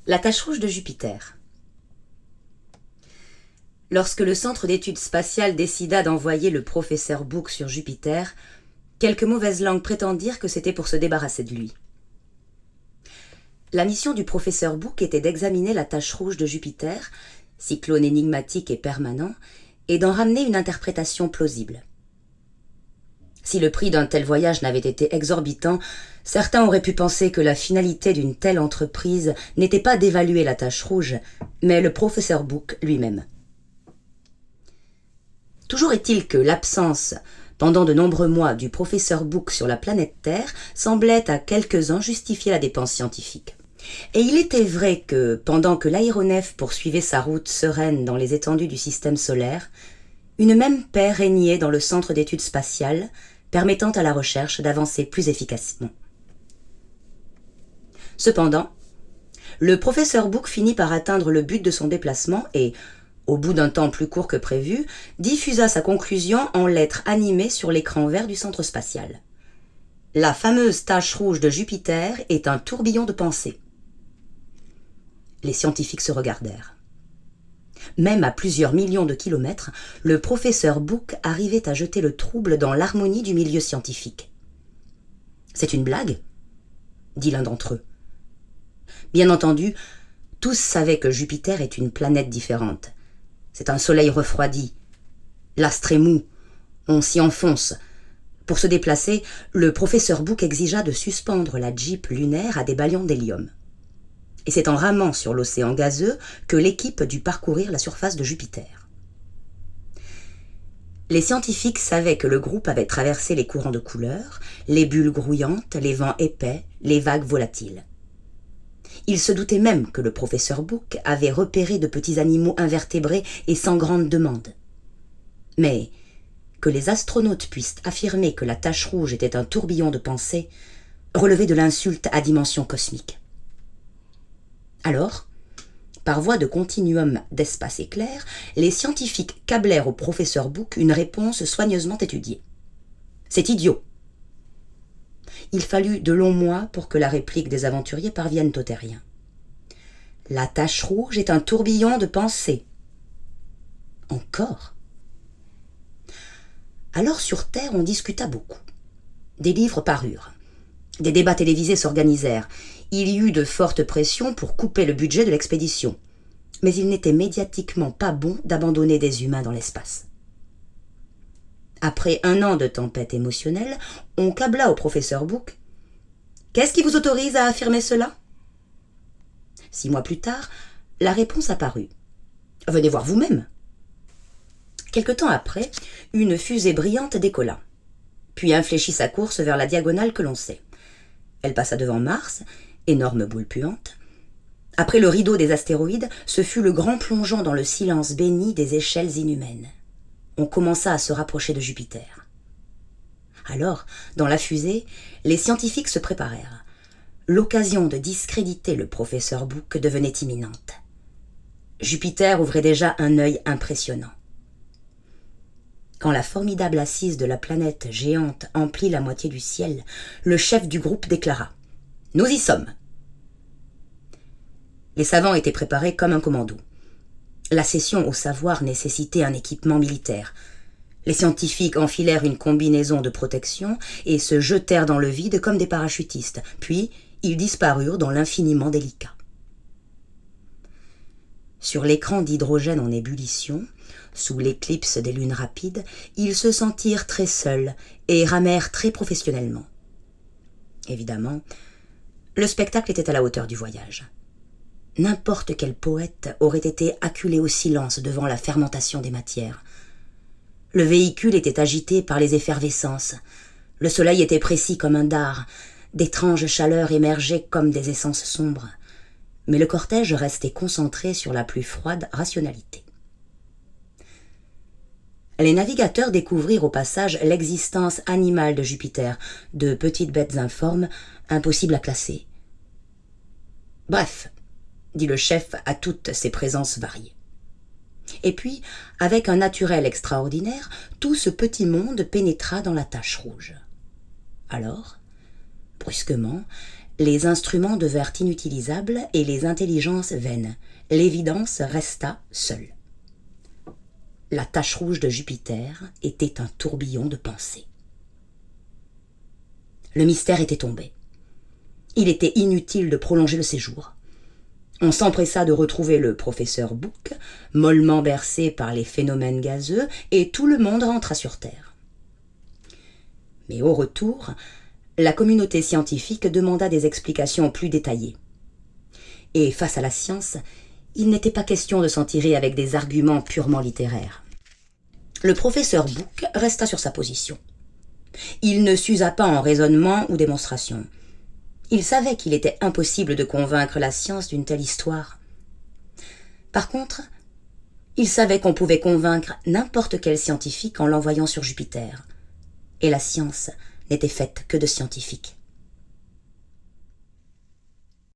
La tache rouge de Jupiter. Lorsque le Centre d'études spatiales décida d'envoyer le professeur Book sur Jupiter, quelques mauvaises langues prétendirent que c'était pour se débarrasser de lui. La mission du professeur Book était d'examiner la tache rouge de Jupiter, cyclone énigmatique et permanent, et d'en ramener une interprétation plausible. Si le prix d'un tel voyage n'avait été exorbitant, certains auraient pu penser que la finalité d'une telle entreprise n'était pas d'évaluer la tache rouge, mais le professeur Book lui-même. Toujours est-il que l'absence, pendant de nombreux mois, du professeur Book sur la planète Terre semblait à quelques-uns justifier la dépense scientifique. Et il était vrai que, pendant que l'aéronef poursuivait sa route sereine dans les étendues du système solaire, une même paix régnait dans le centre d'études spatiales, permettant à la recherche d'avancer plus efficacement. Cependant, le professeur Book finit par atteindre le but de son déplacement et, au bout d'un temps plus court que prévu, diffusa sa conclusion en lettres animées sur l'écran vert du centre spatial. La fameuse tache rouge de Jupiter est un tourbillon de pensée. Les scientifiques se regardèrent. Même à plusieurs millions de kilomètres, le professeur Book arrivait à jeter le trouble dans l'harmonie du milieu scientifique. « C'est une blague ?» dit l'un d'entre eux. Bien entendu, tous savaient que Jupiter est une planète différente. C'est un soleil refroidi. L'astre est mou. On s'y enfonce. Pour se déplacer, le professeur Book exigea de suspendre la Jeep lunaire à des balions d'hélium. Et c'est en ramant sur l'océan gazeux que l'équipe dut parcourir la surface de Jupiter. Les scientifiques savaient que le groupe avait traversé les courants de couleurs, les bulles grouillantes, les vents épais, les vagues volatiles. Ils se doutaient même que le professeur Book avait repéré de petits animaux invertébrés et sans grande demande. Mais que les astronautes puissent affirmer que la tache rouge était un tourbillon de pensée relevait de l'insulte à dimension cosmique. Alors, par voie de continuum d'espace éclair, les scientifiques câblèrent au professeur Book une réponse soigneusement étudiée. « C'est idiot !» Il fallut de longs mois pour que la réplique des aventuriers parvienne aux terriens. « La tache rouge est un tourbillon de pensée. » Encore. Alors sur Terre, on discuta beaucoup. Des livres parurent. Des débats télévisés s'organisèrent. Il y eut de fortes pressions pour couper le budget de l'expédition. Mais il n'était médiatiquement pas bon d'abandonner des humains dans l'espace. Après un an de tempête émotionnelle, on câbla au professeur Book. « Qu'est-ce qui vous autorise à affirmer cela ?» 6 mois plus tard, la réponse apparut. « Venez voir vous-même. » Quelque temps après, une fusée brillante décolla, puis infléchit sa course vers la diagonale que l'on sait. Elle passa devant Mars, énorme boule puante. Après le rideau des astéroïdes, ce fut le grand plongeon dans le silence béni des échelles inhumaines. On commença à se rapprocher de Jupiter. Alors, dans la fusée, les scientifiques se préparèrent. L'occasion de discréditer le professeur Book devenait imminente. Jupiter ouvrait déjà un œil impressionnant. Quand la formidable assise de la planète géante emplit la moitié du ciel, le chef du groupe déclara « Nous y sommes !» Les savants étaient préparés comme un commando. La cession au savoir nécessitait un équipement militaire. Les scientifiques enfilèrent une combinaison de protection et se jetèrent dans le vide comme des parachutistes, puis ils disparurent dans l'infiniment délicat. Sur l'écran d'hydrogène en ébullition, sous l'éclipse des lunes rapides, ils se sentirent très seuls et ramèrent très professionnellement. Évidemment, le spectacle était à la hauteur du voyage. N'importe quel poète aurait été acculé au silence devant la fermentation des matières. Le véhicule était agité par les effervescences. Le soleil était précis comme un dard. D'étranges chaleurs émergeaient comme des essences sombres. Mais le cortège restait concentré sur la plus froide rationalité. Les navigateurs découvrirent au passage l'existence animale de Jupiter, de petites bêtes informes, impossibles à classer. Bref, dit le chef à toutes ces présences variées. Et puis, avec un naturel extraordinaire, tout ce petit monde pénétra dans la tache rouge. Alors, brusquement, Les instruments devinrent inutilisables et les intelligences vaines. L'évidence resta seule. La tache rouge de Jupiter était un tourbillon de pensées. Le mystère était tombé. Il était inutile de prolonger le séjour. On s'empressa de retrouver le professeur Book, mollement bercé par les phénomènes gazeux, et tout le monde rentra sur Terre. Mais au retour, la communauté scientifique demanda des explications plus détaillées. Et face à la science, il n'était pas question de s'en tirer avec des arguments purement littéraires. Le professeur Book resta sur sa position. Il ne s'usa pas en raisonnement ou démonstration. Il savait qu'il était impossible de convaincre la science d'une telle histoire. Par contre, il savait qu'on pouvait convaincre n'importe quel scientifique en l'envoyant sur Jupiter. Et la science n'était faite que de scientifiques.